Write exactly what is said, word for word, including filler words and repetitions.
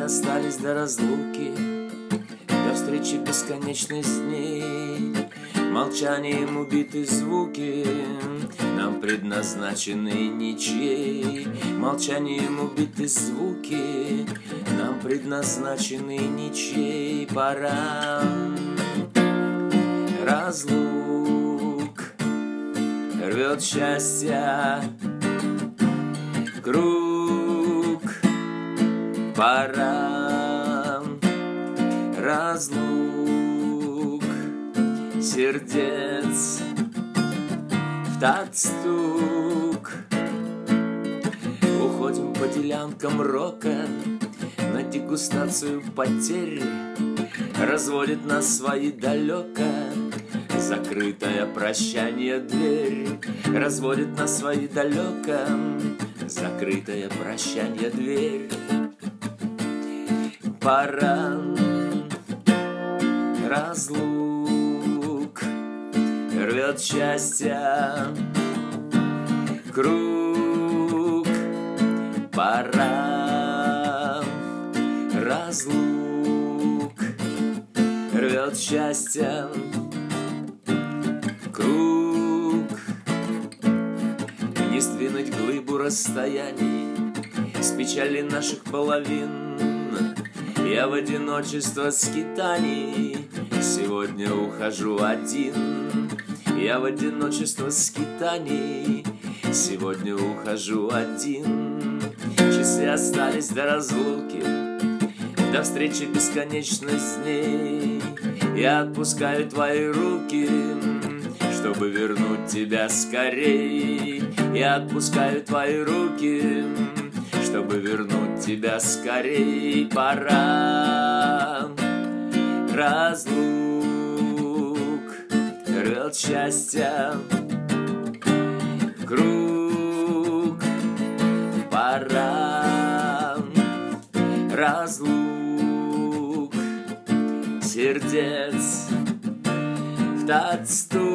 остались до разлуки, до встречи бесконечной с ней. Молчанием убиты звуки, нам предназначены ничьей. Молчанием убиты звуки, нам предназначены ничьей. Пора разлук, рвет счастье круг. Пора разлук, сердец в такт стук. Уходим по делянкам рока на дегустацию потерь. Разводит нас свои далеко закрытое прощание дверь. Разводит нас свои далеко закрытое прощание дверь. Пора разлук, рвет счастье круг. Пора разлук, рвет счастье круг. Не сдвинуть глыбу расстояний с печали наших половин. Я в одиночество скитаний сегодня ухожу один. Я в одиночество скитаний сегодня ухожу один. Часы остались до разлуки, до встречи бесконечной с ней. Я отпускаю твои руки, чтобы вернуть тебя скорей. Я отпускаю твои руки, чтобы вернуть тебя скорей. Пора разлук, рвет счастье круг. Пора разлук, сердец в такт стук.